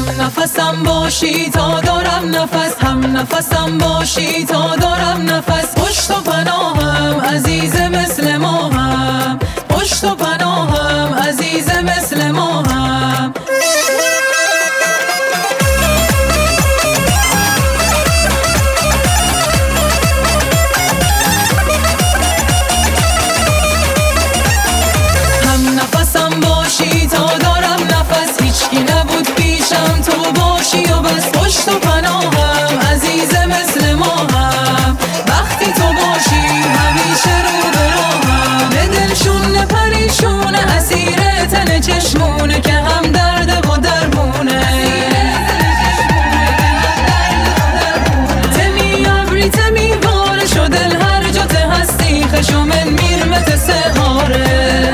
نفسم باشی تا دارم نفس، هم نفسم باشی تا دارم نفس. پشت و پناهم عزیز مثل ماهم، پشت و پناهم عزیز مثل ماهم. هم نفسم باشی تا دارم نفس، هیچکی نبود پیشم تو باشی و بس. پشت و پناهم عزیز مثل ماهم، وقتی تو باشی همیشه رو به راهم. به دلشون پریشونه اسیر تن چشمونه که هم درده و درمونه. تمی ابری تمی باره شو دل هر جا ته هستی خشو من میرمت سهاره.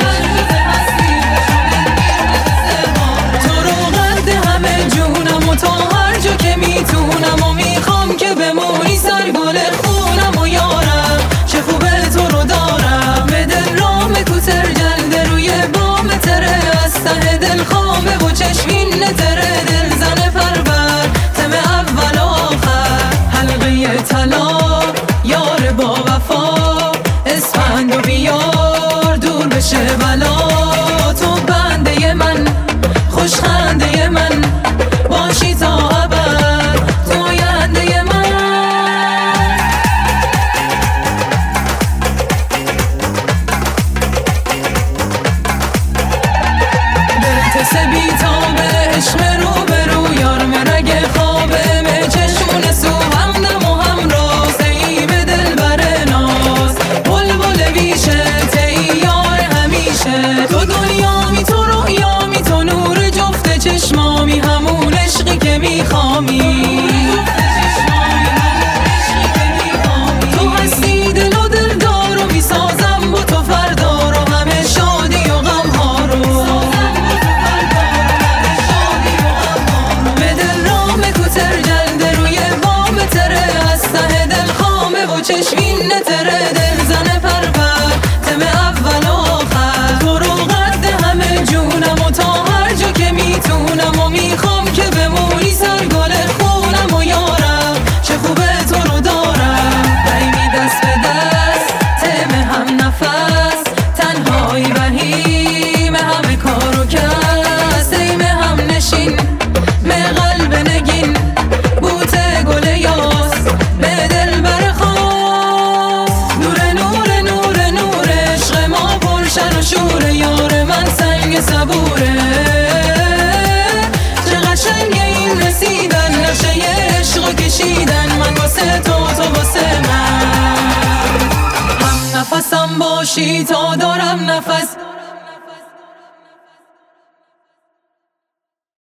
تو رو قد همه جونم و تا هر جا که میتونم و میخوام که بمونی سر گل خونم و یارم. چه خوبه تو رو دارم به دل رام کوتر جلده روی بام تره. از ته دل خامه و چشمین تره دل زن پرور تم اول و آخر. حلقه طلا یار با وفا اسفند و بیار دور بشه بلا. تو بنده من خوش خنده من باشی تا ابد تو آینده من. برتس بیتابه عشق رو به رو یار مرگ خوابه به چشمون سو همدم و همراز. ای به دل بر ناز بلبل ویشه تی یار همیشه. تو دنیامی تو رویامی تو نور جفت چشمامی همون عشقی که میخوامی. تو هستی دل و دلدار و میسازم با تو فردا رو همه شادی و غم ها رو. به دل رام کوتر جلده روی بام تره. از ته دل خامه و چشمین تره دل زن پرور تم اول و آخر. تو رو قد همه جونم و تا هر جا که میتونم و میخوام که بمونی سر گل خونم و یارم. چه خوبه تو رو دارم دایمی دست به دست تم هم نفس. تنهایی وحیم همه کار و کس. ایم هم نشین به قلب نگین بوته گل یاس به دل بر خواست. نور نور نور نور عشق ما پرشن و شوره یار من سنگ صبوره. چه قشنگه این رسیدن نقشه عشق کشیدن من واسه تو تو واسه من. هم نفسم باشی تا دارم نفس،